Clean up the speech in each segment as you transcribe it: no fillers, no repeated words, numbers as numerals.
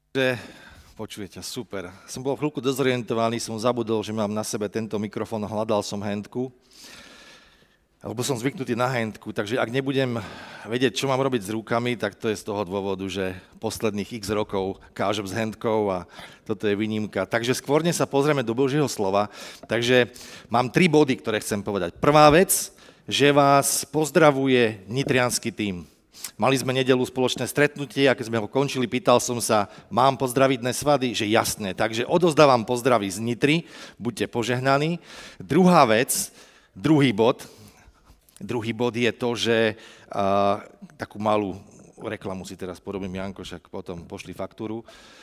Že počujete, super. Som bol chvíľku dezorientovaný, som zabudol, že mám na sebe tento mikrofón, hľadal som handku, alebo som zvyknutý na handku, takže ak nebudem vedieť, čo mám robiť s rukami, tak to je z toho dôvodu, že posledných x rokov kážem s handkou a toto je výnimka. Takže skôr sa pozrieme do Božieho slova. Takže mám 3 body, ktoré chcem povedať. Prvá vec, že vás pozdravuje nitriansky tím. Mali sme nedeľu spoločné stretnutie a keď sme ho končili, pýtal som sa, mám pozdraviť dnes svady? Že jasné, takže odozdávam pozdravy z Nitry, buďte požehnaní. Druhá vec, druhý bod je to, že takú malú reklamu si teraz porobím, Janko, však potom pošli faktúru.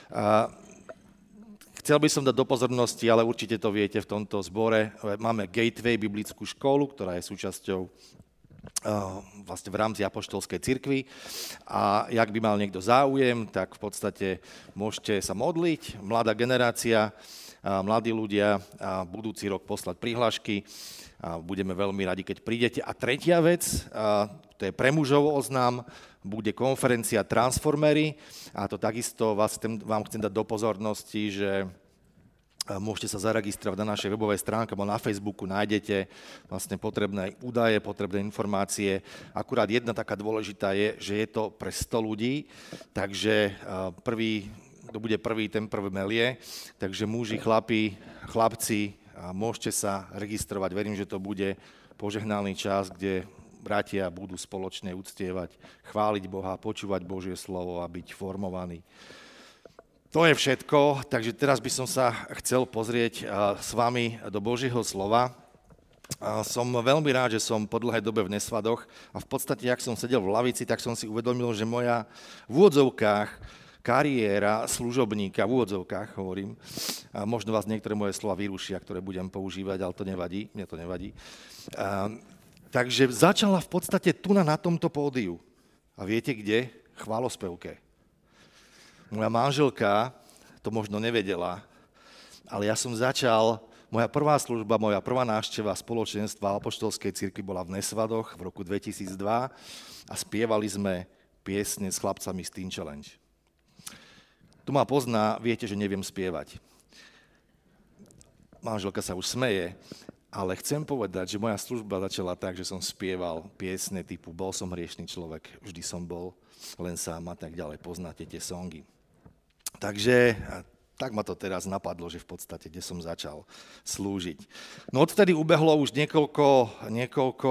Chcel by som dať do pozornosti, ale určite to viete v tomto zbore, máme Gateway, biblickú školu, ktorá je súčasťou vlastne v rámci apoštolskej cirkvi a jak by mal niekto záujem, tak v podstate môžete sa modliť, mladá generácia, mladí ľudia a budúci rok poslať prihlášky a budeme veľmi radi, keď prídete. A tretia vec, to je pre mužov oznám, bude konferencia Transformery a to takisto vám chcem dať do pozornosti, že môžete sa zaregistrovať na našej webovej stránke, alebo na Facebooku nájdete vlastne potrebné údaje, potrebné informácie. Akurát jedna taká dôležitá je, že je to pre 100 ľudí, takže to bude ten prvý melie, takže muži, chlapci, môžete sa registrovať. Verím, že to bude požehnaný čas, kde bratia budú spoločne uctievať, chváliť Boha, počúvať Božie slovo a byť formovaní. To je všetko, takže teraz by som sa chcel pozrieť s vami do Božieho slova. Som veľmi rád, že som po dlhej dobe v Nesvadoch a v podstate, ak som sedel v lavici, tak som si uvedomil, že moja v úvodzovkách kariéra služobníka, v úvodzovkách hovorím, možno vás niektoré moje slova vyrušia, ktoré budem používať, ale to nevadí, mne to nevadí. Takže začala v podstate tu na tomto pódiu. A viete kde? Chválospevke. Moja manželka to možno nevedela, ale ja som začal, moja prvá služba, moja prvá návšteva spoločenstva apoštolskej cirkvi bola v Nesvadoch v roku 2002 a spievali sme piesne s chlapcami z Teen Challenge. Tu ma pozná, viete, že neviem spievať. Manželka sa už smeje, ale chcem povedať, že moja služba začala tak, že som spieval piesne typu Bol som hriešný človek, vždy som bol len sám a tak ďalej, poznáte tie songy. Takže tak ma to teraz napadlo, že v podstate, kde som začal slúžiť. No odtedy ubehlo už niekoľko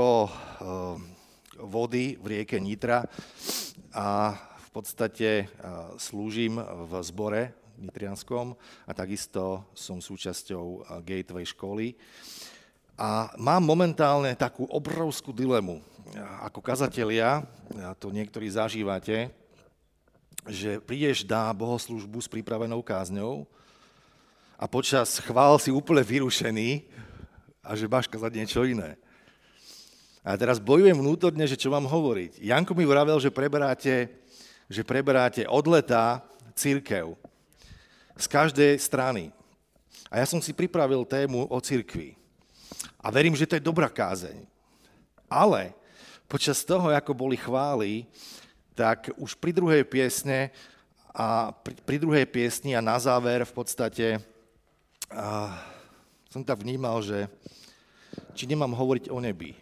vody v rieke Nitra a v podstate slúžim v zbore nitrianskom a takisto som súčasťou Gateway školy. A mám momentálne takú obrovskú dilemu. Ako kazatelia, to niektorí zažívate, že prídeš na bohoslúžbu s pripravenou kázňou a počas chvál si úplne vyrušený a že máš kázať niečo iné. A teraz bojujem vnútorne, že čo mám hovoriť. Janko mi vravel, že preberáte od leta cirkev z každej strany. A ja som si pripravil tému o cirkvi. A verím, že to je dobrá kázeň. Ale počas toho, ako boli chvály, tak už pri druhej piesni a na záver v podstate som tak vnímal, že či nemám hovoriť o nebi.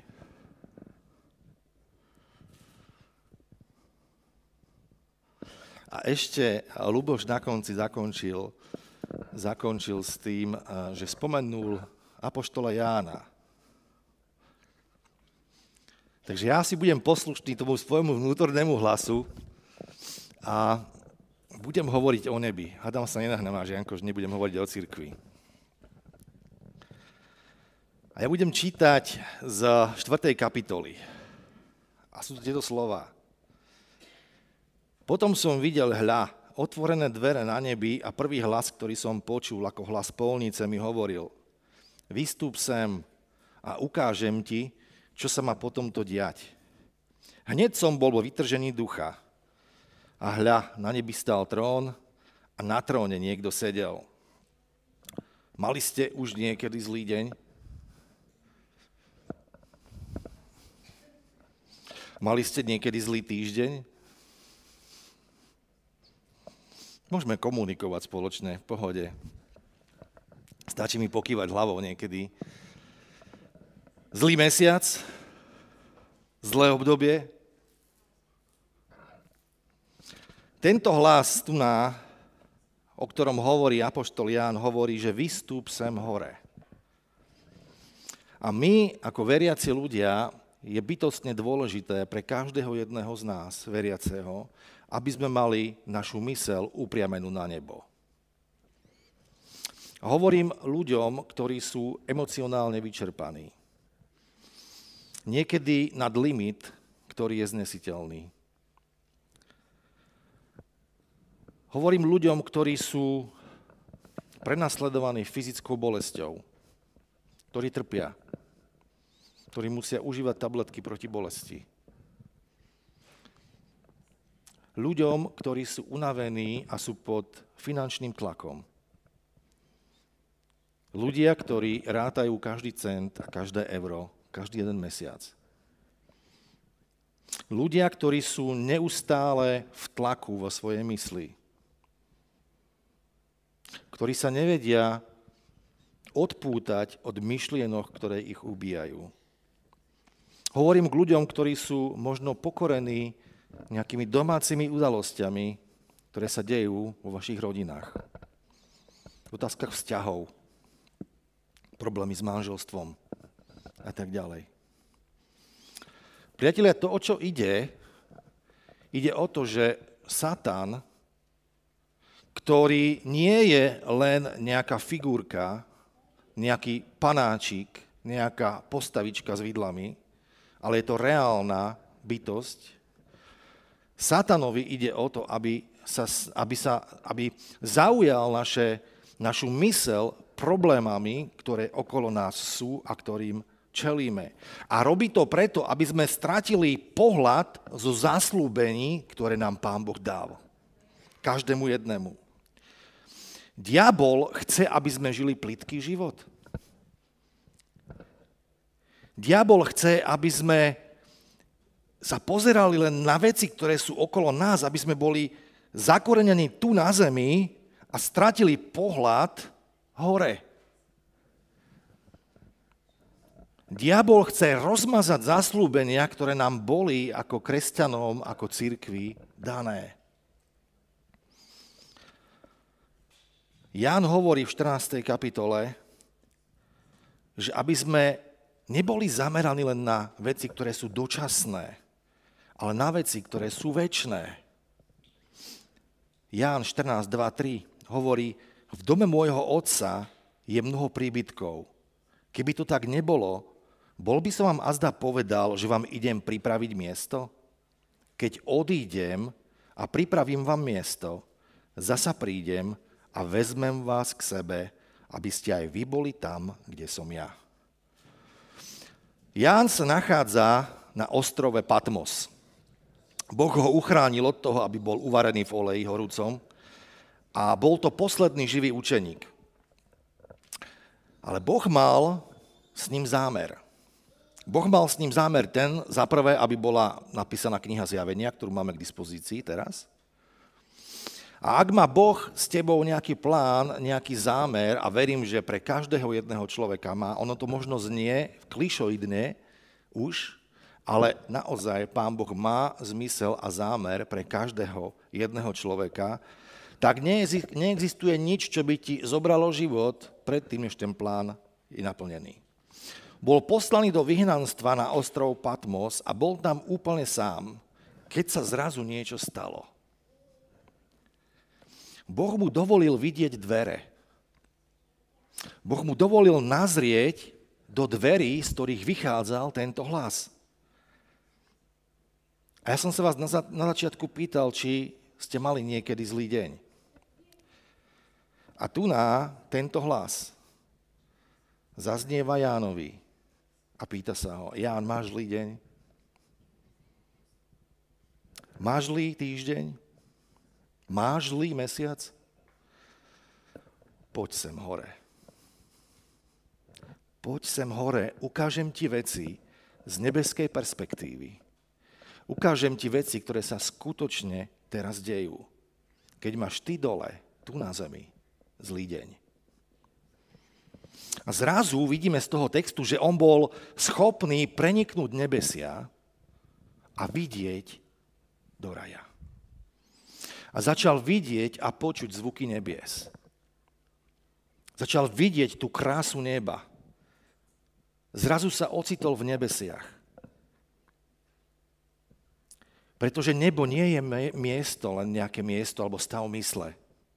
A ešte Ľuboš na konci zakončil s tým, že spomenul apoštola Jána. Takže ja si budem poslušný tomu svojmu vnútornému hlasu a budem hovoriť o nebi. Hádam sa nenahneváš, Janko, že nebudem hovoriť o cirkvi. A ja budem čítať z 4. kapitoly. A sú to tieto slova. Potom som videl, hľa, otvorené dvere na nebi a prvý hlas, ktorý som počul ako hlas polnice, mi hovoril: Vystúp sem a ukážem ti, čo sa má potom to diať. Hneď som bol vo vytržení ducha. A hľa, na nebi stál trón a na tróne niekto sedel. Mali ste už niekedy zlý deň? Mali ste niekedy zlý týždeň? Môžeme komunikovať spoločne, v pohode. Stačí mi pokývať hlavou niekedy. Zlý mesiac, zlé obdobie. Tento hlas tu o ktorom hovorí apoštol Ján, hovorí, že vystúp sem hore. A my, ako veriaci ľudia, je bytostne dôležité pre každého jedného z nás, veriaceho, aby sme mali našu myseľ upriamenú na nebo. Hovorím ľuďom, ktorí sú emocionálne vyčerpaní. Niekedy nad limit, ktorý je znesiteľný. Hovorím ľuďom, ktorí sú prenasledovaní fyzickou bolesťou, ktorí trpia, ktorí musia užívať tabletky proti bolesti. Ľuďom, ktorí sú unavení a sú pod finančným tlakom. Ľudia, ktorí rátajú každý cent a každé euro, každý jeden mesiac. Ľudia, ktorí sú neustále v tlaku vo svojej mysli. Ktorí sa nevedia odpútať od myšlienok, ktoré ich ubíjajú. Hovorím k ľuďom, ktorí sú možno pokorení nejakými domácimi udalosťami, ktoré sa dejú vo vašich rodinách. V otázkach vzťahov, problémy s manželstvom a tak ďalej. Priatelia, to, o čo ide o to, že Satan, ktorý nie je len nejaká figurka, nejaký panáčik, nejaká postavička s vidlami, ale je to reálna bytosť. Satanovi ide o to, aby zaujal našu myseľ problémami, ktoré okolo nás sú a ktorým čelíme. A robí to preto, aby sme stratili pohľad zo zasľúbení, ktoré nám Pán Boh dal. Každému jednému. Diabol chce, aby sme žili plytký život. Diabol chce, aby sme sa pozerali len na veci, ktoré sú okolo nás, aby sme boli zakorenení tu na zemi a stratili pohľad hore. Diabol chce rozmazať zasľúbenia, ktoré nám boli ako kresťanom, ako cirkvi dané. Ján hovorí v 14. kapitole, že aby sme neboli zameraní len na veci, ktoré sú dočasné, ale na veci, ktoré sú večné. Ján 14, 2, 3 hovorí, v dome môjho otca je mnoho príbytkov. Keby to tak nebolo, bol by som vám azda povedal, že vám idem pripraviť miesto? Keď odídem a pripravím vám miesto, zasa prídem a vezmem vás k sebe, aby ste aj vy boli tam, kde som ja. Ján sa nachádza na ostrove Patmos. Boh ho uchránil od toho, aby bol uvarený v oleji horúcom a bol to posledný živý učeník. Ale Boh mal s ním zámer. Boh mal s ním zámer ten, za prvé, aby bola napísaná kniha Zjavenia, ktorú máme k dispozícii teraz. A ak má Boh s tebou nejaký plán, nejaký zámer, a verím, že pre každého jedného človeka má, ono to možno znie klišoidne už, ale naozaj Pán Boh má zmysel a zámer pre každého jedného človeka, tak neexistuje nič, čo by ti zobralo život predtým, než ten plán je naplnený. Bol poslaný do vyhnanstva na ostrov Patmos a bol tam úplne sám, keď sa zrazu niečo stalo. Boh mu dovolil vidieť dvere. Boh mu dovolil nazrieť do dverí, z ktorých vychádzal tento hlas. A ja som sa vás na začiatku pýtal, či ste mali niekedy zlý deň. A tu tento hlas zaznieva Jánovi a pýta sa ho, Ján, máš zlý deň? Máš zlý týždeň? Máš zlý mesiac? Poď sem hore. Poď sem hore, ukážem ti veci z nebeskej perspektívy. Ukážem ti veci, ktoré sa skutočne teraz dejú. keď máš ty dole, tu na zemi, zlý deň. A zrazu vidíme z toho textu, že on bol schopný preniknúť nebesia a vidieť do raja. A začal vidieť a počuť zvuky nebies. Začal vidieť tú krásu neba. Zrazu sa ocitol v nebesiach. Pretože nebo nie je miesto, len nejaké miesto alebo stav mysle.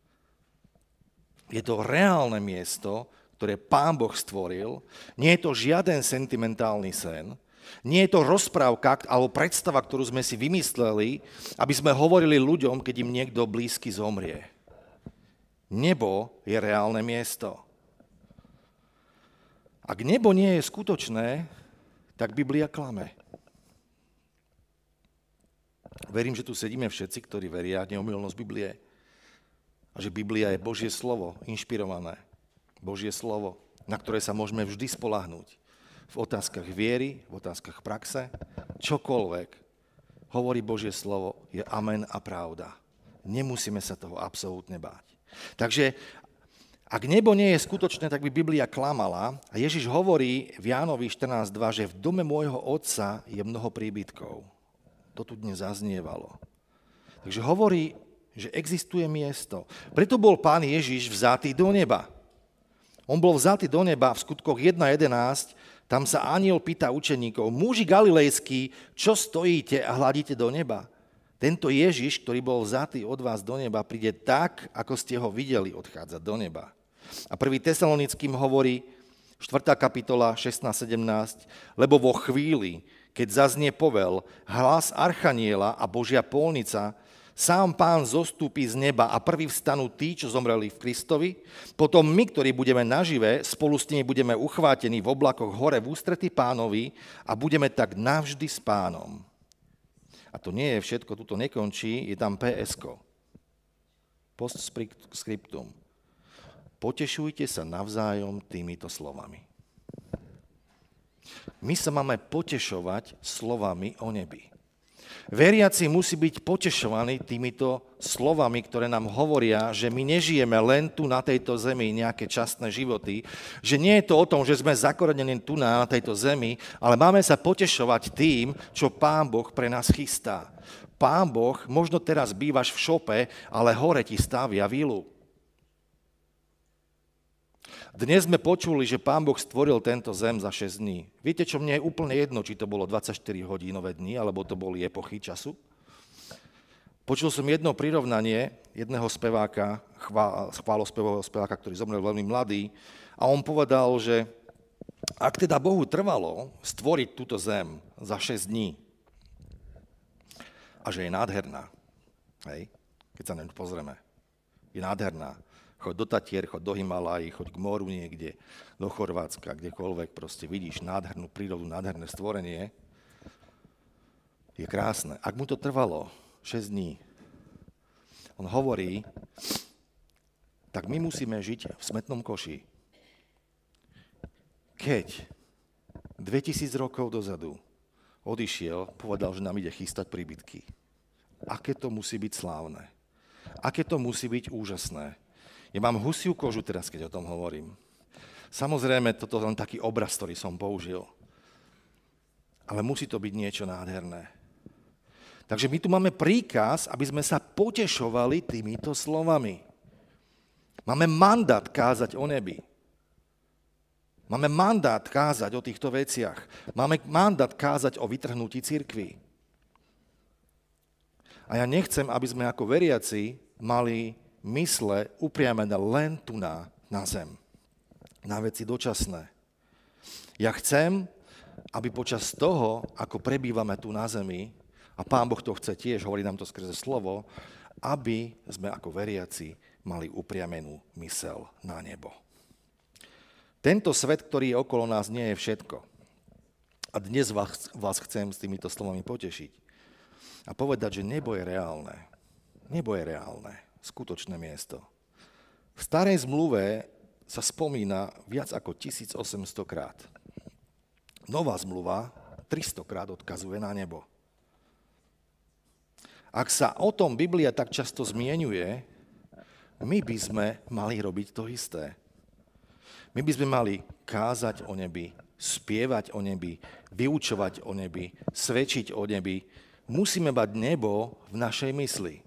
Je to reálne miesto, ktoré Pán Boh stvoril. Nie je to žiaden sentimentálny sen. Nie je to rozprávka alebo predstava, ktorú sme si vymysleli, aby sme hovorili ľuďom, keď im niekto blízky zomrie. Nebo je reálne miesto. Ak nebo nie je skutočné, tak Biblia klame. Verím, že tu sedíme všetci, ktorí veria v neomylnosť Biblie a že Biblia je Božie slovo, inšpirované. Božie slovo, na ktoré sa môžeme vždy spoľahnúť. V otázkach viery, v otázkach praxe, čokoľvek hovorí Božie slovo, je amen a pravda. Nemusíme sa toho absolútne báť. Takže ak nebo nie je skutočné, tak by Biblia klamala. A Ježiš hovorí v Jánovi 14.2, že v dome môjho otca je mnoho príbytkov. To tu dnes zaznievalo. Takže hovorí, že existuje miesto. Preto bol Pán Ježiš vzatý do neba. On bol vzatý do neba v skutkoch 1.11, tam sa anjel pýta učeníkov, muži galilejskí, čo stojíte a hľadíte do neba? Tento Ježiš, ktorý bol vzatý od vás do neba, príde tak, ako ste ho videli odchádzať do neba. A 1. Tesalonickým hovorí, 4. kapitola, 16-17, lebo vo chvíli, keď zaznie povel, hlas archaniela a Božia polnica, sám Pán zostúpi z neba a prví vstanú tí, čo zomreli v Kristovi. Potom my, ktorí budeme nažive, spolu s nimi budeme uchvátení v oblakoch hore v ústrety Pánovi a budeme tak navždy s Pánom. A to nie je všetko, tuto nekončí, je tam PS-ko. Postscriptum. Potešujte sa navzájom týmito slovami. My sa máme potešovať slovami o nebi. Veriaci musí byť potešovaní týmito slovami, ktoré nám hovoria, že my nežijeme len tu na tejto zemi nejaké časné životy, že nie je to o tom, že sme zakorenení tu na tejto zemi, ale máme sa potešovať tým, čo Pán Boh pre nás chystá. Pán Boh, možno teraz bývaš v šope, ale hore ti stavia vilu. Dnes sme počuli, že Pán Boh stvoril tento zem za 6 dní. Viete, čo mne je úplne jedno, či to bolo 24-hodinové dni, alebo to boli epochy času? Počul som jedno prirovnanie jedného speváka, chválospevového speváka, ktorý zomrel veľmi mladý, a on povedal, že ak teda Bohu trvalo stvoriť túto zem za 6 dní a že je nádherná, hej, keď sa na ňu pozrieme, je nádherná, choď do Tatier, choď do Himalají, choď k moru niekde, do Chorvátska, kdekoľvek, proste vidíš nádhernú prírodu, nádherné stvorenie. Je krásne. Ak mu to trvalo 6 dní, on hovorí, tak my musíme žiť v smetnom koši. Keď 2000 rokov dozadu odišiel, povedal, že nám ide chystať príbytky. Aké to musí byť slávne. Aké to musí byť úžasné. Ja mám husiu kožu teraz, keď o tom hovorím. Samozrejme, toto je len taký obraz, ktorý som použil. Ale musí to byť niečo nádherné. Takže my tu máme príkaz, aby sme sa potešovali týmito slovami. Máme mandát kázať o nebi. Máme mandát kázať o týchto veciach. Máme mandát kázať o vytrhnutí cirkvi. A ja nechcem, aby sme ako veriaci mali mysle upriamené len tu na zem, na veci dočasné. Ja chcem, aby počas toho, ako prebývame tu na zemi, a Pán Boh to chce tiež, hovorí nám to skrze slovo, aby sme ako veriaci mali upriamenú mysel na nebo. Tento svet, ktorý je okolo nás, nie je všetko. A dnes vás chcem s týmito slovami potešiť a povedať, že nebo je reálne. Nebo je reálne. Skutočné miesto. V starej zmluve sa spomína viac ako 1800 krát. Nová zmluva 300 krát odkazuje na nebo. Ak sa o tom Biblia tak často zmieňuje, my by sme mali robiť to isté. My by sme mali kázať o nebi, spievať o nebi, vyučovať o nebi, svedčiť o nebi. Musíme mať nebo v našej mysli.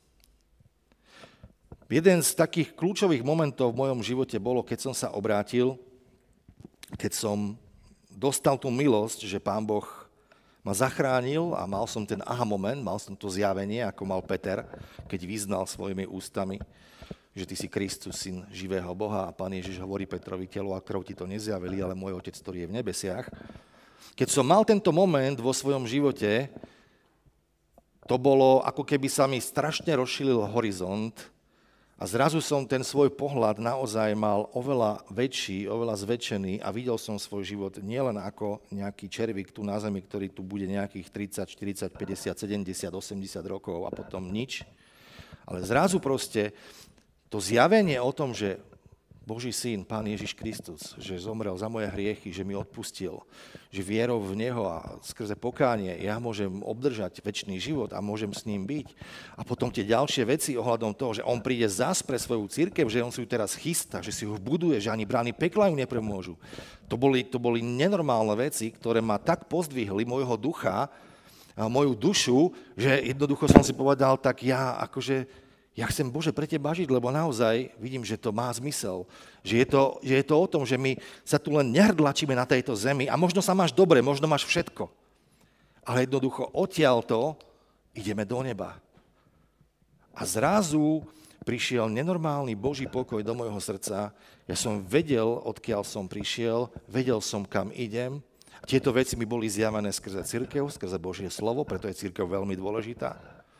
Jeden z takých kľúčových momentov v mojom živote bolo, keď som sa obrátil, keď som dostal tú milosť, že Pán Boh ma zachránil a mal som ten aha moment, mal som to zjavenie, ako mal Peter, keď vyznal svojimi ústami, že ty si Kristus, syn živého Boha a Pán Ježiš hovorí Petrovi, telo a krv ti to nezjavili, ale môj Otec, ktorý je v nebesiach. Keď som mal tento moment vo svojom živote, to bolo, ako keby sa mi strašne rozšíril horizont a zrazu som ten svoj pohľad naozaj mal oveľa väčší, oveľa zväčšený a videl som svoj život nielen ako nejaký červík tu na zemi, ktorý tu bude nejakých 30, 40, 50, 70, 80 rokov a potom nič, ale zrazu proste to zjavenie o tom, že Boží syn, Pán Ježiš Kristus, že zomrel za moje hriechy, že mi odpustil, že vierou v Neho a skrze pokánie ja môžem obdržať večný život a môžem s ním byť. A potom tie ďalšie veci ohľadom toho, že on príde zás pre svoju cirkev, že on si ju teraz chystá, že si ju buduje, že ani brány pekla ju nepremôžu. To boli nenormálne veci, ktoré ma tak pozdvihli môjho ducha a moju dušu, že jednoducho som si povedal, tak ja chcem, Bože, pre teba žiť, lebo naozaj vidím, že to má zmysel. Že je to o tom, že my sa tu len nehrdlačíme na tejto zemi a možno sa máš dobre, možno máš všetko. Ale jednoducho odtiaľto ideme do neba. A zrazu prišiel nenormálny Boží pokoj do môjho srdca. Ja som vedel, odkiaľ som prišiel, vedel som, kam idem. Tieto veci mi boli zjavené skrze cirkev, skrze Božie slovo, preto je cirkev veľmi dôležitá.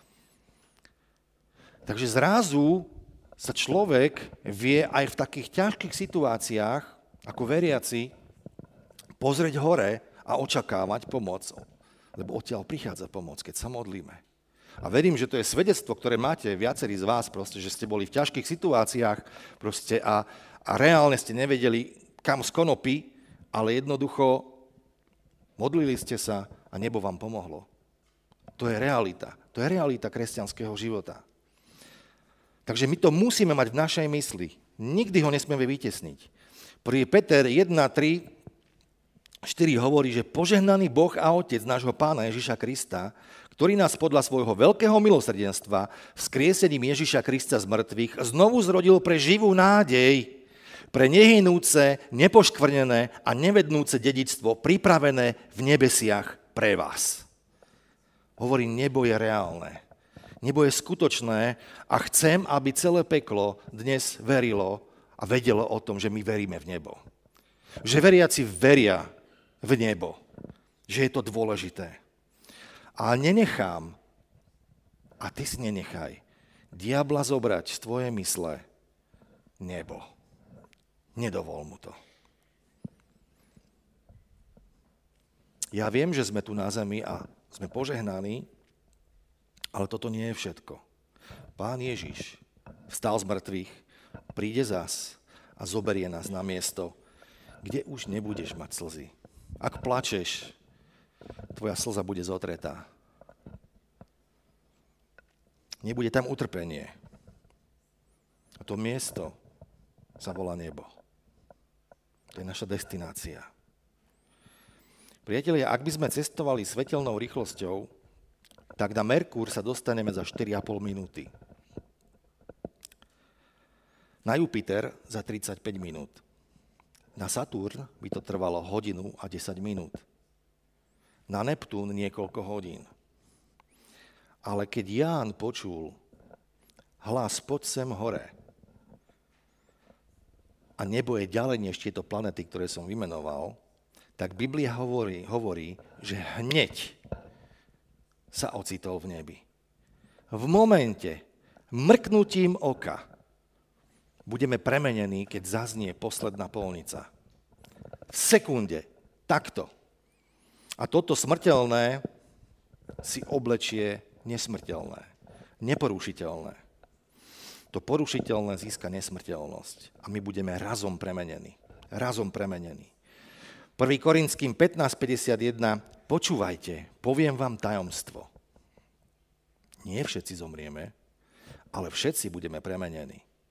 Takže zrazu sa človek vie aj v takých ťažkých situáciách, ako veriaci, pozrieť hore a očakávať pomoc, lebo odtiaľ prichádza pomoc, keď sa modlíme. A verím, že to je svedectvo, ktoré máte viacerí z vás, proste, že ste boli v ťažkých situáciách proste, a reálne ste nevedeli, kam z konopy, ale jednoducho modlili ste sa a nebo vám pomohlo. To je realita. To je realita kresťanského života. Takže my to musíme mať v našej mysli. Nikdy ho nesmieme vytesniť. 1. Peter 1, 3, 4 hovorí, že požehnaný Boh a Otec nášho Pána Ježiša Krista, ktorý nás podľa svojho veľkého milosrdenstva vzkriesením Ježiša Krista z mŕtvych znovu zrodil pre živú nádej, pre nehynúce, nepoškvrnené a nevednúce dedičstvo pripravené v nebesiach pre vás. Hovorí, nebo je reálne. Nebo je skutočné a chcem, aby celé peklo dnes verilo a vedelo o tom, že my veríme v nebo. Že veriaci veria v nebo. Že je to dôležité. A nenechám, a ty si nenechaj, diabla zobrať z tvojej mysle nebo. Nedovol mu to. Ja viem, že sme tu na zemi a sme požehnaní, ale toto nie je všetko. Pán Ježiš vstal z mŕtvych, príde zas a zoberie nás na miesto, kde už nebudeš mať slzy. Ak plačeš, tvoja slza bude zotretá. Nebude tam utrpenie. A to miesto sa volá nebo. To je naša destinácia. Priatelia, ak by sme cestovali svetelnou rýchlosťou, tak na Merkúr sa dostaneme za 4,5 minúty. Na Jupiter za 35 minút. Na Saturn by to trvalo hodinu a 10 minút. Na Neptún niekoľko hodín. Ale keď Ján počul hlas poď sem hore a nebo je ďalej než tieto planety, ktoré som vymenoval, tak Biblia hovorí, že hneď sa ocitol v nebi. V momente, mrknutím oka, budeme premenení, keď zaznie posledná polnica. V sekunde, takto. A toto smrteľné si oblečie nesmrteľné, neporušiteľné. To porušiteľné získa nesmrteľnosť a my budeme razom premenení. Razom premenení. 1. Korinským 15.51 Počúvajte, poviem vám tajomstvo. Nie všetci zomrieme, ale všetci budeme premenení.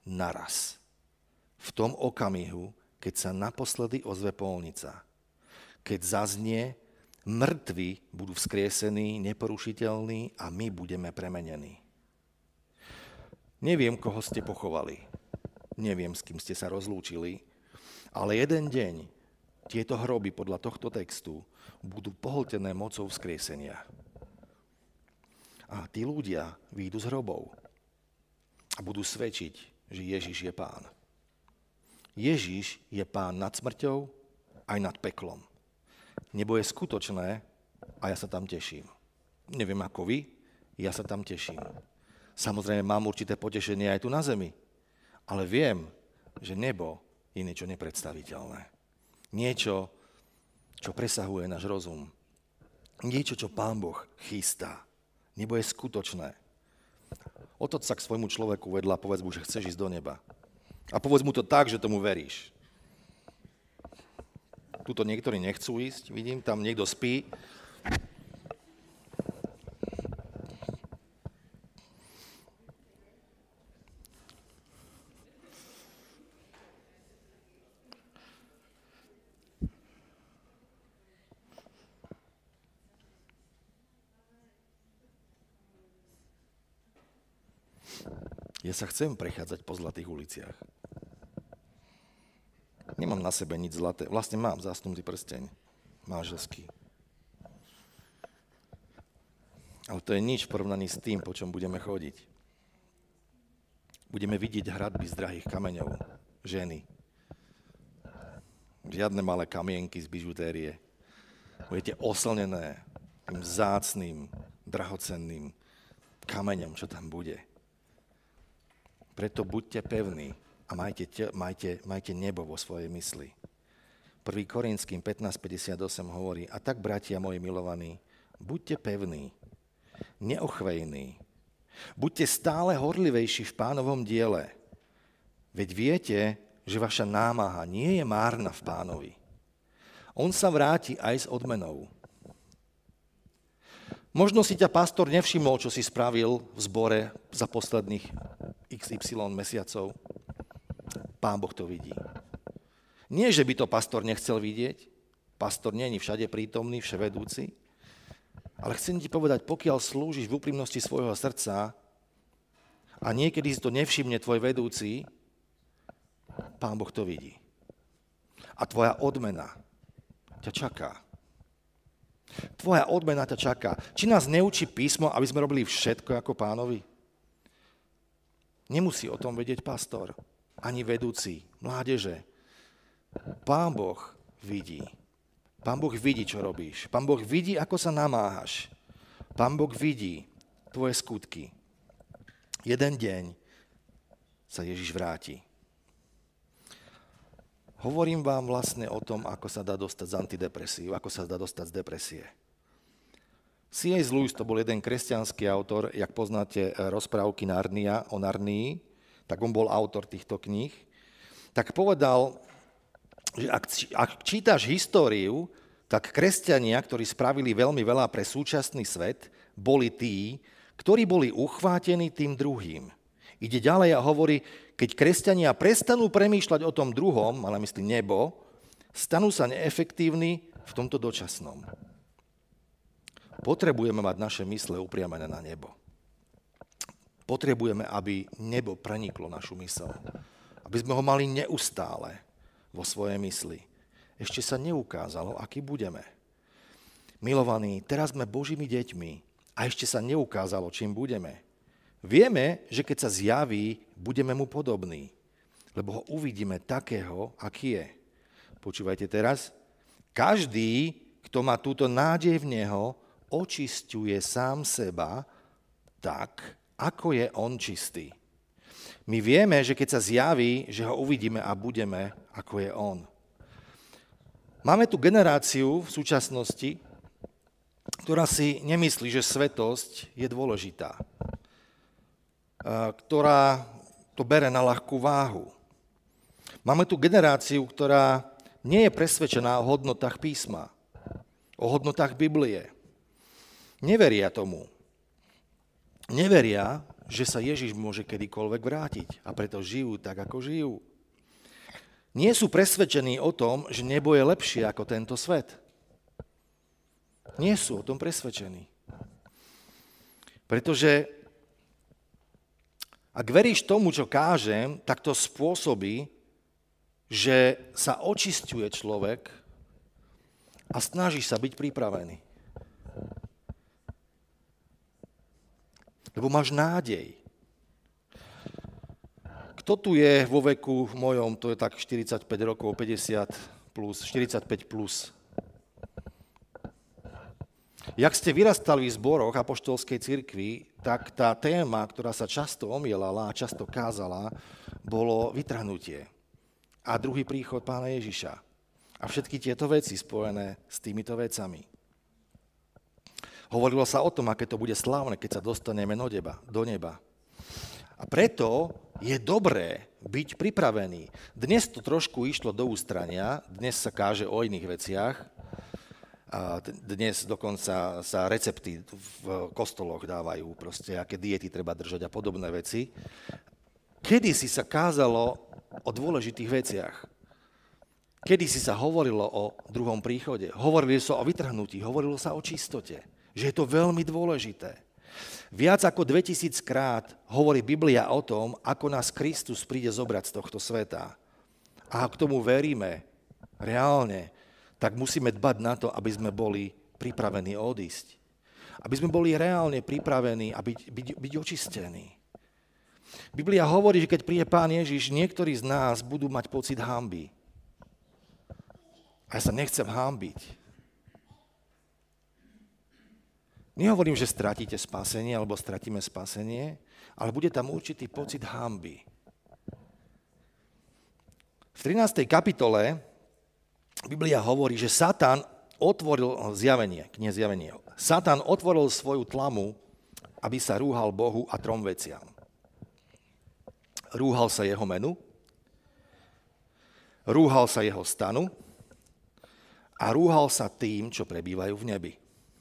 naraz. V tom okamihu, keď sa naposledy ozve polnica. Keď zaznie, mŕtvi budú vzkriesení, neporušiteľní a my budeme premenení. Neviem, koho ste pochovali. Neviem, s kým ste sa rozlúčili. Ale jeden deň tieto hroby podľa tohto textu budú pohltené mocou vzkriesenia. A tí ľudia výjdu z hrobov a budú svedčiť, že Ježiš je Pán. Ježiš je Pán nad smrťou aj nad peklom. Nebo je skutočné a ja sa tam teším. Neviem ako vy, ja sa tam teším. Samozrejme mám určité potešenie aj tu na zemi, ale viem, že nebo je niečo nepredstaviteľné. Niečo, čo presahuje náš rozum. Niečo, čo Pán Boh chystá. Nebo je skutočné. Otoč sa k svojmu človeku vedľa a povedz mu, že chceš ísť do neba. A povedz mu to tak, že tomu veríš. Tuto niektorí nechcú ísť, vidím, tam niekto spí. Ja sa chcem prechádzať po zlatých uliciach. Nemám na sebe nič zlaté. Vlastne mám zásnubný prsteň. Manželský. Ale to je nič v porovnaní s tým, po čom budeme chodiť. Budeme vidieť hradby z drahých kameňov. Ženy. Žiadne malé kamienky z bižutérie. Budete oslnené tým vzácnym, drahocenným kameňom, čo tam bude. Preto buďte pevní a majte nebo vo svojej mysli. 1. Korinským 15.58 hovorí, a tak, bratia moji milovaní, buďte pevní, neochvejní, buďte stále horlivejší v Pánovom diele. Veď viete, že vaša námaha nie je márna v Pánovi. On sa vráti aj s odmenou. Možno si ťa pastor nevšimol, čo si spravil v zbore za posledných XY mesiacov. Pán Boh to vidí. Nie, že by to pastor nechcel vidieť. Pastor nie je všade prítomný, vševedúci. Ale chcem ti povedať, pokiaľ slúžiš v úprimnosti svojho srdca a niekedy si to nevšimne tvoj vedúci, Pán Boh to vidí. A tvoja odmena ťa čaká. Tvoja odmena ťa čaká. Či nás neučí písmo, aby sme robili všetko ako Pánovi? Nemusí o tom vedieť pastor, ani vedúci, mládeže. Pán Boh vidí. Pán Boh vidí, čo robíš. Pán Boh vidí, ako sa namáhaš. Pán Boh vidí tvoje skutky. Jeden deň sa Ježiš vráti. Hovorím vám vlastne o tom, ako sa dá dostať z antidepresív, ako sa dá dostať z depresie. C.S. Lewis to bol jeden kresťanský autor, jak poznáte rozprávky Narnia o Narnii, tak on bol autor týchto kníh, tak povedal, že ak čítaš históriu, tak kresťania, ktorí spravili veľmi veľa pre súčasný svet, boli tí, ktorí boli uchvátení tým druhým. Ide ďalej a hovorí, keď kresťania prestanú premýšľať o tom druhom, ale myslí nebo, stanú sa neefektívni v tomto dočasnom. Potrebujeme mať naše mysle upriamené na nebo. Potrebujeme, aby nebo preniklo našu myseľ. Aby sme ho mali neustále vo svojej mysli. Ešte sa neukázalo, aký budeme. Milovaní, teraz sme Božími deťmi a ešte sa neukázalo, čím budeme. Vieme, že keď sa zjaví, budeme mu podobní, lebo ho uvidíme takého, aký je. Počúvajte teraz. Každý, kto má túto nádej v neho, očisťuje sám seba tak, ako je on čistý. My vieme, že keď sa zjaví, že ho uvidíme a budeme, ako je on. Máme tu generáciu v súčasnosti, ktorá si nemyslí, že svetosť je dôležitá, ktorá to bere na ľahkú váhu. Máme tu generáciu, ktorá nie je presvedčená o hodnotách písma, o hodnotách Biblie. Neveria tomu. Neveria, že sa Ježiš môže kedykoľvek vrátiť a preto žijú tak, ako žijú. Nie sú presvedčení o tom, že nebo je lepšie ako tento svet. Nie sú o tom presvedčení. Pretože ak veríš tomu, čo kážem, tak to spôsobí, že sa očisťuje človek a snaží sa byť pripravený. Lebo máš nádej. Kto tu je vo veku mojom, to je tak 45 rokov, 50 plus, 45 plus. Jak ste vyrastali v zboroch apoštolskej cirkvi, tak tá téma, ktorá sa často omielala a často kázala, bolo vytrhnutie a druhý príchod Pána Ježiša. A všetky tieto veci spojené s týmito vecami. Hovorilo sa o tom, aké to bude slávne, keď sa dostaneme do neba. A preto je dobré byť pripravený. Dnes to trošku išlo do ústrania, dnes sa káže o iných veciach, a dnes dokonca sa recepty v kostoloch dávajú, proste, aké diety treba držať a podobné veci. Kedysi sa kázalo o dôležitých veciach. Kedysi sa hovorilo o druhom príchode, hovorilo sa o vytrhnutí, hovorilo sa o čistote, že je to veľmi dôležité. Viac ako 2000 krát hovorí Biblia o tom, ako nás Kristus príde zobrať z tohto sveta. A ak tomu veríme reálne, tak musíme dbať na to, aby sme boli pripravení odísť. Aby sme boli reálne pripravení a byť očistení. Biblia hovorí, že keď príde Pán Ježiš, niektorí z nás budú mať pocit hanby. A ja sa nechcem hanbiť. Nehovorím, že stratíte spasenie, alebo stratíme spasenie, ale bude tam určitý pocit hanby. V 13. kapitole Biblia hovorí, že Satan otvoril Satan otvoril svoju tlamu, aby sa rúhal Bohu a trom veciam. Rúhal sa jeho menu, rúhal sa jeho stanu a rúhal sa tým, čo prebývajú v nebi.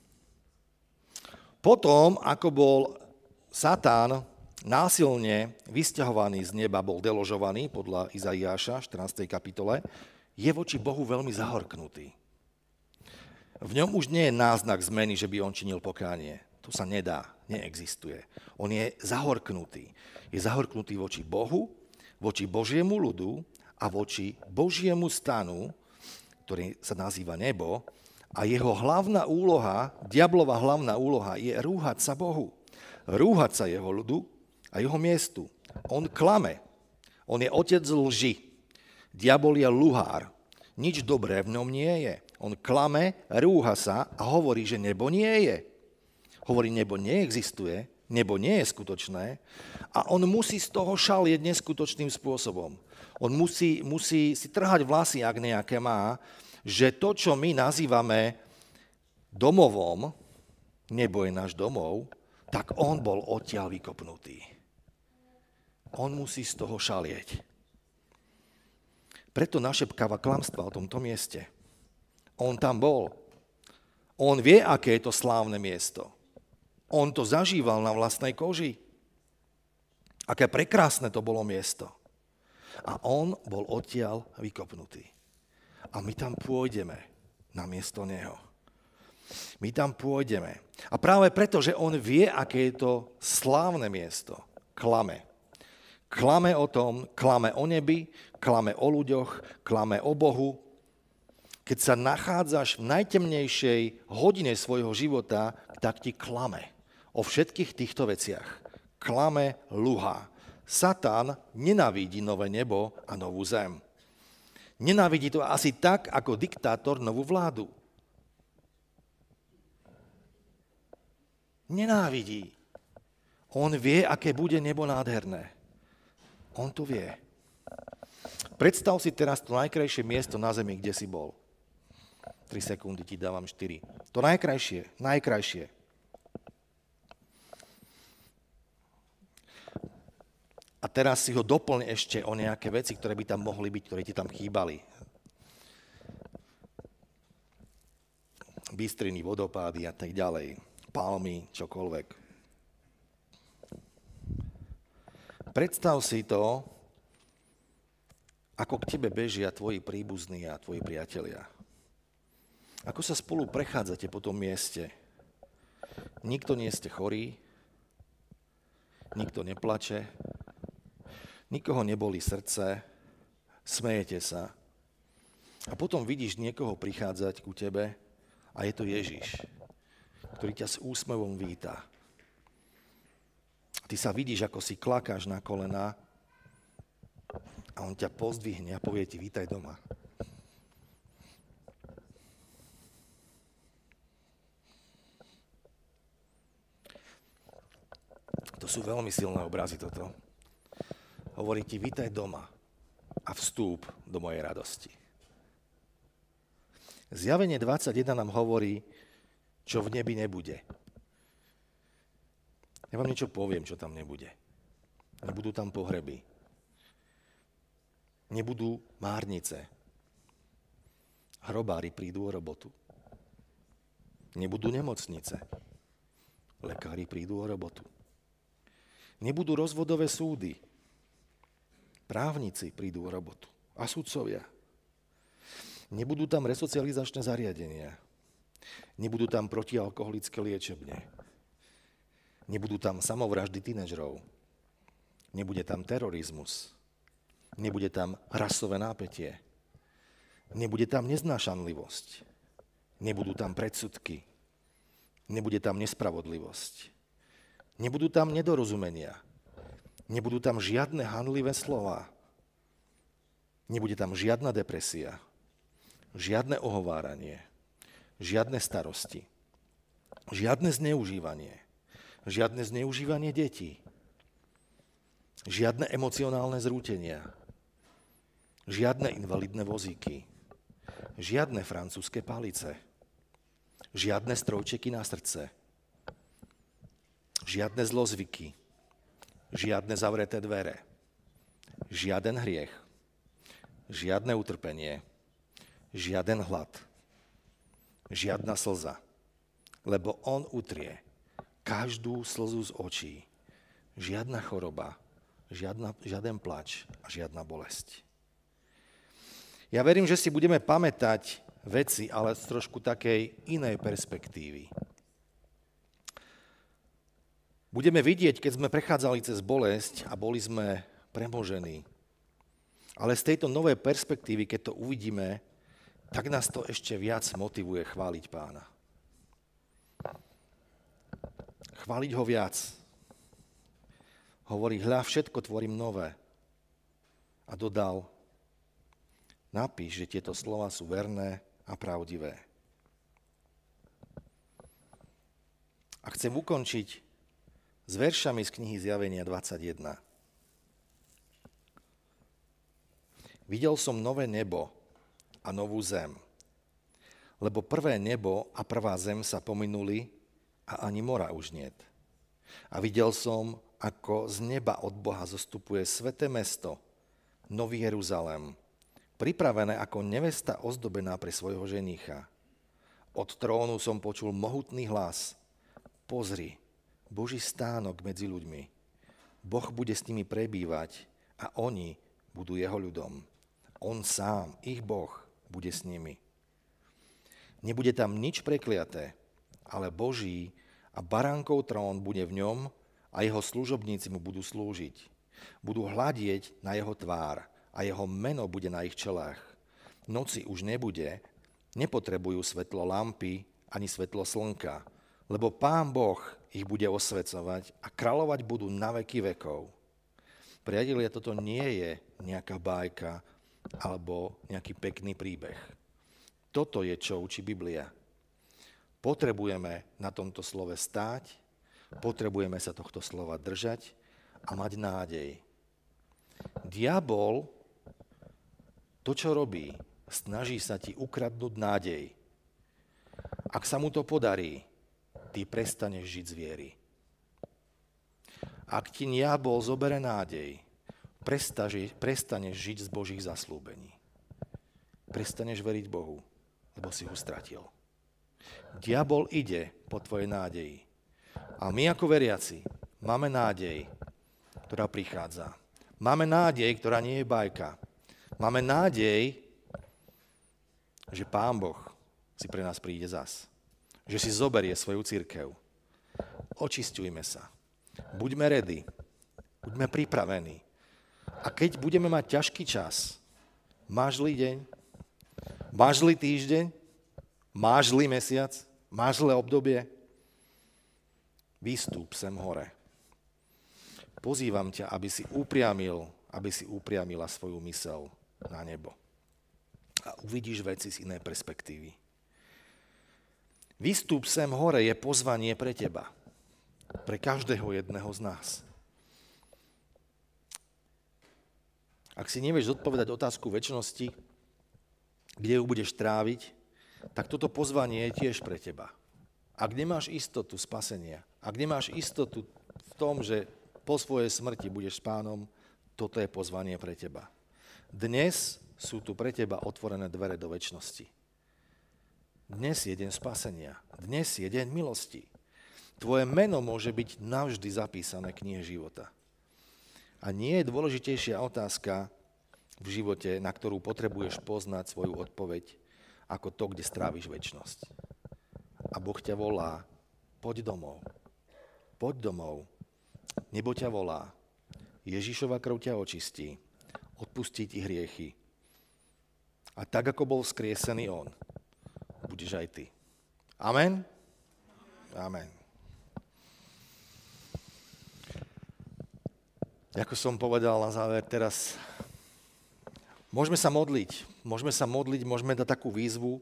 Potom, ako bol Satan násilne vysťahovaný z neba, bol deložovaný podľa Izaiáša, 14. kapitole, je voči Bohu veľmi zahorknutý. V ňom už nie je náznak zmeny, že by on činil pokánie. To sa nedá, neexistuje. On je zahorknutý. Je zahorknutý voči Bohu, voči Božiemu ľudu a voči Božiemu stanu, ktorý sa nazýva nebo, a jeho hlavná úloha, diablova hlavná úloha je rúhať sa Bohu. Rúhať sa jeho ľudu a jeho miestu. On klame. On je otec lži. Diabol je luhár. Nič dobré v ňom nie je. On klame, rúha sa a hovorí, že nebo nie je. Hovorí, nebo neexistuje, nebo nie je skutočné a on musí z toho šalieť neskutočným spôsobom. On musí si trhať vlasy, ak nejaké má, že to, čo my nazývame domovom, nebo je náš domov, tak on bol odtiaľ vykopnutý. On musí z toho šalieť. Preto našepkáva klamstva o tomto mieste. On tam bol. On vie, aké je to slávne miesto. On to zažíval na vlastnej koži. Aké prekrásne to bolo miesto. A on bol odtiaľ vykopnutý. A my tam pôjdeme namiesto neho. My tam pôjdeme. A práve preto, že on vie, aké je to slávne miesto, klame. Klame o tom, klame o nebi, klame o ľuďoch, klame o Bohu. Keď sa nachádzaš v najtemnejšej hodine svojho života, tak ti klame o všetkých týchto veciach. Klame, luhá. Satan nenávidí nové nebo a novú zem. Nenávidí to asi tak, ako diktátor novú vládu. Nenávidí. On vie, aké bude nebo nádherné. On to vie. Predstav si teraz to najkrajšie miesto na zemi, kde si bol. 3 sekundy ti dávam, 4. To najkrajšie. A teraz si ho doplň ešte o nejaké veci, ktoré by tam mohli byť, ktoré ti tam chýbali. Bystriny, vodopády a tak ďalej. Palmy, čokoľvek. Predstav si to, ako k tebe bežia tvoji príbuzní a tvoji priatelia. Ako sa spolu prechádzate po tom mieste. Nikto nie ste chorí, nikto neplače, nikoho neboli srdce, smejete sa. A potom vidíš niekoho prichádzať ku tebe a je to Ježiš, ktorý ťa s úsmevom víta. Ty sa vidíš, ako si klakáš na kolená a on ťa pozdvihne a povie ti, vítaj doma. To sú veľmi silné obrazy toto. Hovorí ti, vítaj doma a vstúp do mojej radosti. Zjavenie 21 nám hovorí, čo v nebi nebude. Ja vám niečo poviem, čo tam nebude. Nebudú tam pohreby. Nebudú márnice. Hrobári prídu o robotu. Nebudú nemocnice. Lekári prídu o robotu. Nebudú rozvodové súdy. Právnici prídu o robotu. A sudcovia. Nebudú tam resocializačné zariadenia. Nebudú tam protialkoholické liečebne. Nebudú tam samovraždy tínedžerov. Nebude tam terorizmus. Nebude tam rasové nápätie. Nebude tam neznášanlivosť. Nebudú tam predsudky. Nebude tam nespravodlivosť. Nebudú tam nedorozumenia. Nebudú tam žiadne hanlivé slová. Nebude tam žiadna depresia. Žiadne ohováranie. Žiadne starosti. Žiadne zneužívanie. Žiadne zneužívanie detí. Žiadne emocionálne zrútenia. Žiadne invalidné vozíky. Žiadne francúzske palice. Žiadne strojčeky na srdce. Žiadne zlozvyky. Žiadne zavreté dvere. Žiaden hriech. Žiadne utrpenie. Žiaden hlad. Žiadna slza. Lebo on utrie každú slzu z očí. Žiadna choroba, žiaden plač a žiadna bolesť. Ja verím, že si budeme pamätať veci, ale z trošku takej inej perspektívy. Budeme vidieť, keď sme prechádzali cez bolesť a boli sme premožení. Ale z tejto novej perspektívy, keď to uvidíme, tak nás to ešte viac motivuje chváliť Pána. Chváliť ho viac. Hovorí, hľa, všetko tvorím nové. A dodal, napíš, že tieto slova sú verné a pravdivé. A chcem ukončiť s veršami z knihy Zjavenia 21. Videl som nové nebo a novú zem, lebo prvé nebo a prvá zem sa pominuli a ani mora už niet. A videl som, ako z neba od Boha zostupuje sväté mesto, Nový Jeruzalém, pripravené ako nevesta ozdobená pre svojho ženícha. Od trónu som počul mohutný hlas. Pozri, Boží stánok medzi ľuďmi. Boh bude s nimi prebývať a oni budú jeho ľudom. On sám, ich Boh, bude s nimi. Nebude tam nič prekliaté, ale Boží a baránkov trón bude v ňom a jeho služobníci mu budú slúžiť. Budú hľadieť na jeho tvár a jeho meno bude na ich čelách. Noci už nebude, nepotrebujú svetlo lampy ani svetlo slnka, lebo Pán Boh ich bude osvecovať a kráľovať budú na veky vekov. Priatelia, toto nie je nejaká bájka alebo nejaký pekný príbeh. Toto je, čo učí Biblia. Potrebujeme na tomto slove stáť, potrebujeme sa tohto slova držať a mať nádej. Diabol to, čo robí, snaží sa ti ukradnúť nádej. Ak sa mu to podarí, ty prestaneš žiť z viery. Ak ti diabol zobere nádej, prestaneš žiť z Božích zaslúbení. Prestaneš veriť Bohu, lebo si ho stratil. Diabol ide po tvojej nádeji. A my ako veriaci máme nádej, ktorá prichádza. Máme nádej, ktorá nie je bajka. Máme nádej, že Pán Boh si pre nás príde zas. Že si zoberie svoju cirkev. Očisťujme sa. Buďme ready. Buďme pripravení. A keď budeme mať ťažký čas, máš zlý deň, máš zlý týždeň, máš zlý mesiac, máš zlé obdobie, vystúp sem hore. Pozývam ťa, aby si upriamila svoju myseľ na nebo. A uvidíš veci z inej perspektívy. Vystúp sem hore je pozvanie pre teba. Pre každého jedného z nás. Ak si nevieš zodpovedať otázku večnosti, kde ju budeš tráviť, tak toto pozvanie je tiež pre teba. Ak nemáš istotu spasenia, ak nemáš istotu v tom, že po svojej smrti budeš s Pánom, toto je pozvanie pre teba. Dnes sú tu pre teba otvorené dvere do večnosti. Dnes je deň spasenia. Dnes je deň milosti. Tvoje meno môže byť navždy zapísané v knihe života. A nie je dôležitejšia otázka v živote, na ktorú potrebuješ poznať svoju odpoveď, ako to, kde stráviš večnosť. A Boh ťa volá, poď domov. Poď domov. Nebo ťa volá. Ježišova krv ťa očistí. Odpustí ti hriechy. A tak, ako bol vzkriesený on, budeš aj ty. Amen? Amen. Ako som povedal na záver, teraz môžeme sa modliť, môžeme dať takú výzvu.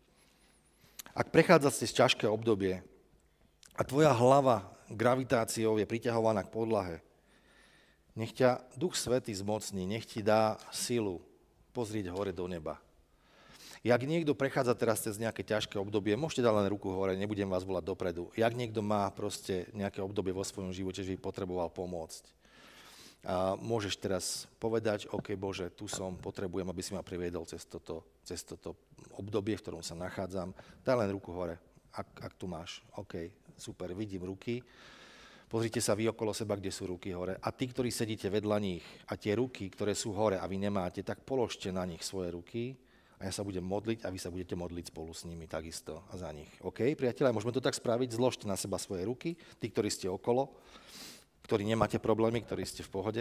Ak prechádzaš cez ťažké obdobie a tvoja hlava gravitáciou je priťahovaná k podlahe, nech ťa Duch Svätý zmocní, nech ti dá silu pozrieť hore do neba. Jak niekto prechádza teraz cez nejaké ťažké obdobie, môžete dať len ruku hore, nebudem vás volať dopredu. Jak niekto má proste nejaké obdobie vo svojom živote, že by potreboval pomôcť. A môžeš teraz povedať, OK, Bože, tu som, potrebujem, aby si ma priviedol cez toto obdobie, v ktorom sa nachádzam. Daj len ruku hore, ak tu máš. OK, super, vidím ruky. Pozrite sa vy okolo seba, kde sú ruky hore. A tí, ktorí sedíte vedľa nich a tie ruky, ktoré sú hore a vy nemáte, tak položte na nich svoje ruky a ja sa budem modliť a vy sa budete modliť spolu s nimi takisto a za nich. OK, priatelia, môžeme to tak spraviť, zložte na seba svoje ruky, tí, ktorí ste okolo, ktorí nemáte problémy, ktorí ste v pohode.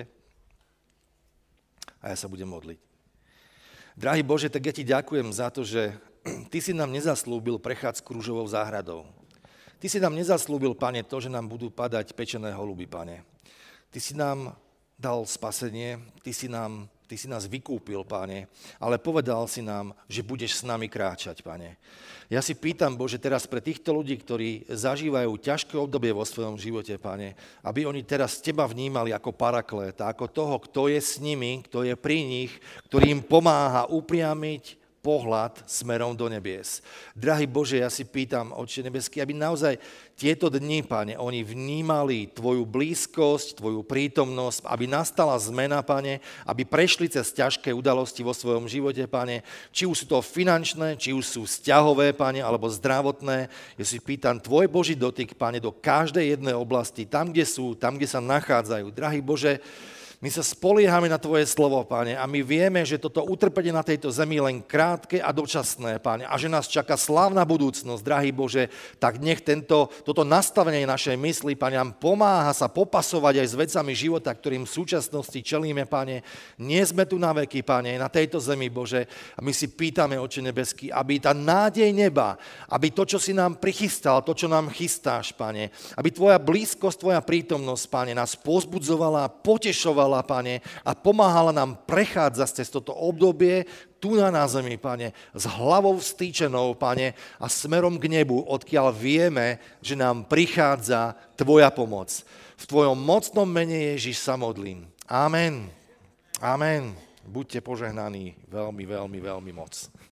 A ja sa budem modliť. Drahý Bože, tak ja ti ďakujem za to, že ty si nám nezaslúbil prechádzku rúžovou záhradou. Ty si nám nezaslúbil, Pane, to, že nám budú padať pečené holuby, Pane. Ty si nám dal spasenie, ty si nás vykúpil, Pane, ale povedal si nám, že budeš s nami kráčať, Pane. Ja si pýtam, Bože, teraz pre týchto ľudí, ktorí zažívajú ťažké obdobie vo svojom živote, Pane, aby oni teraz teba vnímali ako parakléta, ako toho, kto je s nimi, kto je pri nich, ktorý im pomáha upriamiť pohľad smerom do nebies. Drahý Bože, ja si pýtam, Otče nebeský, aby naozaj tieto dni, Pane, oni vnímali Tvoju blízkosť, Tvoju prítomnosť, aby nastala zmena, Pane, aby prešli cez ťažké udalosti vo svojom živote, Pane, či už sú to finančné, či už sú vzťahové, Pane, alebo zdravotné. Ja si pýtam, Tvoj Boží dotyk, Pane, do každej jednej oblasti, tam, kde sú, tam, kde sa nachádzajú. Drahý Bože, my sa spoliehame na Tvoje slovo, Pane, a my vieme, že toto utrpenie na tejto zemi len krátke a dočasné, Pane, a že nás čaká slávna budúcnosť, drahý Bože, tak nech toto nastavenie našej mysli, Pane, nám pomáha sa popasovať aj s vecami života, ktorým v súčasnosti čelíme, Pane. Nie sme tu na veky, Pane, na tejto zemi, Bože, a my si pýtame, Oče nebeský, aby tá nádej neba, aby to, čo si nám prichystal, to, čo nám chystáš, Pane, aby Tvoja blízkosť, Tvoja prítomnosť, Pane, nás pozbudzovala, potešovala, Pane, a pomáhala nám prechádzať cez toto obdobie tu na zemi, Pane, s hlavou vstýčenou, Pane, a smerom k nebu, odkiaľ vieme, že nám prichádza Tvoja pomoc. V Tvojom mocnom mene Ježiš sa modlím. Amen. Amen. Buďte požehnaní veľmi, veľmi, veľmi moc.